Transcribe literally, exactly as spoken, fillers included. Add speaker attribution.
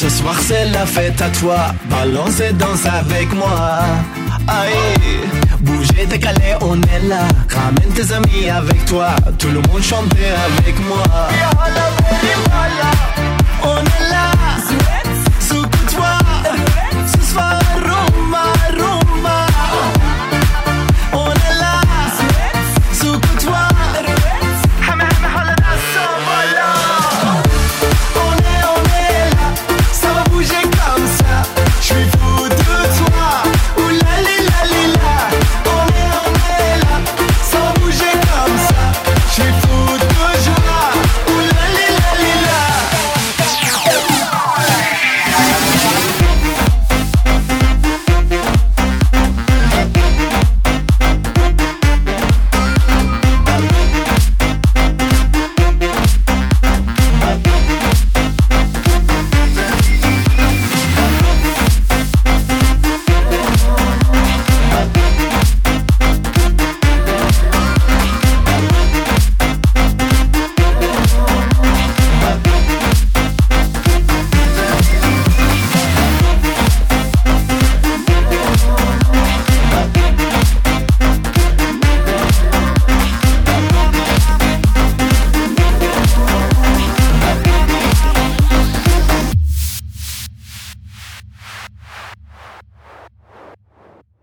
Speaker 1: Ce soir c'est la fête à toi, balance et danse avec moi. Aïe, bouger, décaler, on est là. Ramène tes amis avec toi, tout le monde chanter avec moi. On est là.